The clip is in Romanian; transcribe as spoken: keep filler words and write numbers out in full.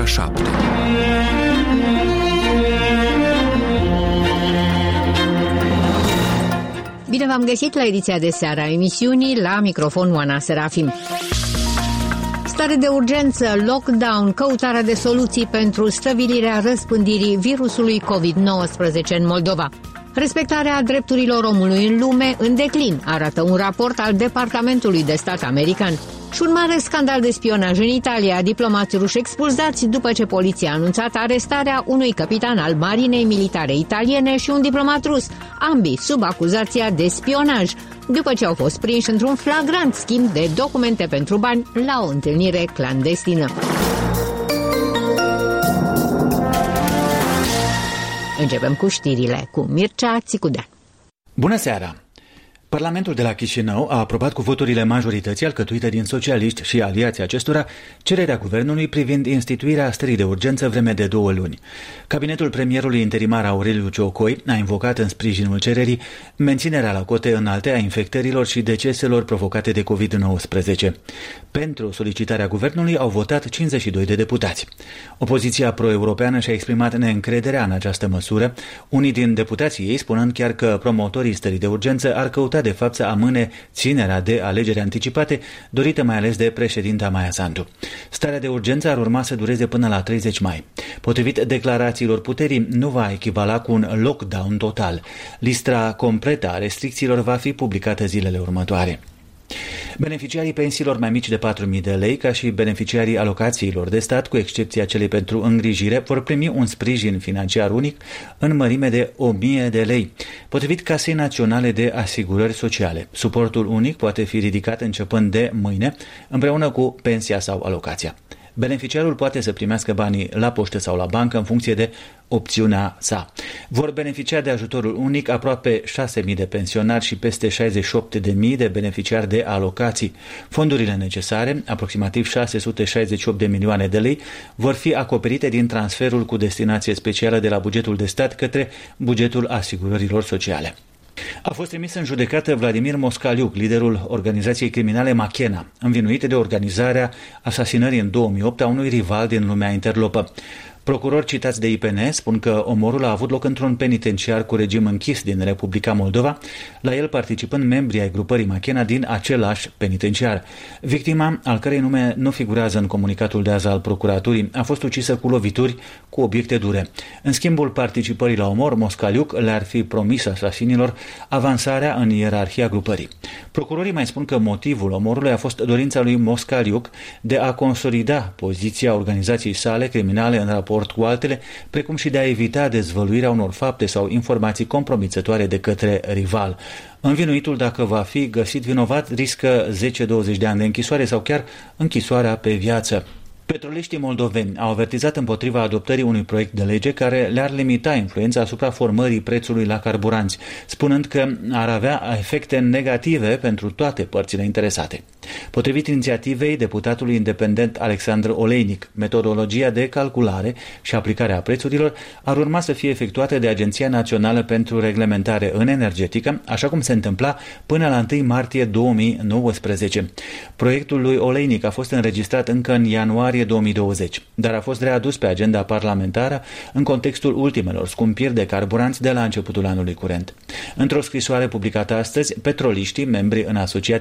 ora șapte. Bine v-am găsit la ediția de seară a emisiunii, la microfon Oana Serafim. Stare de urgență, lockdown, căutarea de soluții pentru stăvilirea răspândirii virusului covid nouăsprezece în Moldova. Respectarea drepturilor omului în lume în declin, arată un raport al Departamentului de Stat american. Și un mare scandal de spionaj în Italia, diplomați ruși expulzați după ce poliția a anunțat arestarea unui capitan al marinei militare italiene și un diplomat rus, ambii sub acuzația de spionaj, după ce au fost prinși într-un flagrant schimb de documente pentru bani la o întâlnire clandestină. Începem cu știrile cu Mircea Țicudean. Bună seara! Parlamentul de la Chișinău a aprobat cu voturile majorității alcătuite din socialiști și aliații acestora cererea guvernului privind instituirea stării de urgență vreme de două luni. Cabinetul premierului interimar Aureliu Ciocoi a invocat în sprijinul cererii menținerea la cote înalte a infectărilor și deceselor provocate de covid nouăsprezece. Pentru solicitarea guvernului au votat cincizeci și doi de deputați. Opoziția pro-europeană și-a exprimat neîncrederea în această măsură, unii din deputații ei spunând chiar că promotorii stării de urgență ar căuta de fapt să amâne ținerea de alegeri anticipate, dorită mai ales de președinta Maia Sandu. Starea de urgență ar urma să dureze până la treizeci mai. Potrivit declarațiilor puterii, nu va echivala cu un lockdown total. Lista completă a restricțiilor va fi publicată zilele următoare. Beneficiarii pensiilor mai mici de patru mii de lei, ca și beneficiarii alocațiilor de stat, cu excepția celei pentru îngrijire, vor primi un sprijin financiar unic în mărime de o mie de lei, potrivit Casei Naționale de Asigurări Sociale. Suportul unic poate fi ridicat începând de mâine, împreună cu pensia sau alocația. Beneficiarul poate să primească banii la poștă sau la bancă în funcție de opțiunea sa. Vor beneficia de ajutorul unic aproape șase mii de pensionari și peste șaizeci și opt de mii de beneficiari de alocații. Fondurile necesare, aproximativ șase sute șaizeci și opt de milioane de lei, vor fi acoperite din transferul cu destinație specială de la bugetul de stat către bugetul asigurărilor sociale. A fost trimis în judecată Vladimir Moscaliuc, liderul organizației criminale Machena, învinuit de organizarea asasinării în două mii opt a unui rival din lumea interlopă. Procurori citați de I P N spun că omorul a avut loc într-un penitenciar cu regim închis din Republica Moldova, la el participând membrii ai grupării Machena din același penitenciar. Victima, al cărei nume nu figurează în comunicatul de azi al procuraturii, a fost ucisă cu lovituri cu obiecte dure. În schimbul participării la omor, Moscaliuc le-ar fi promis asasinilor avansarea în ierarhia grupării. Procurorii mai spun că motivul omorului a fost dorința lui Moscaliuc de a consolida poziția organizației sale criminale în raport cu altele, precum și de a evita dezvăluirea unor fapte sau informații compromițătoare de către rival. Învinuitul, dacă va fi găsit vinovat, riscă zece douăzeci de ani de închisoare sau chiar închisoarea pe viață. Petroliștii moldoveni au avertizat împotriva adoptării unui proiect de lege care le-ar limita influența asupra formării prețului la carburanți, spunând că ar avea efecte negative pentru toate părțile interesate. Potrivit inițiativei deputatului independent Alexandru Oleinic, metodologia de calculare și aplicare a prețurilor ar urma să fie efectuată de Agenția Națională pentru Reglementare în Energetică, așa cum se întâmpla până la întâi martie două mii nouăsprezece. Proiectul lui Oleinic a fost înregistrat încă în ianuarie două mii douăzeci, dar a fost readus pe agenda parlamentară în contextul ultimelor scumpiri de carburanți de la începutul anului curent. Într-o scrisoare publicată astăzi, petroliștii, membri în Asociația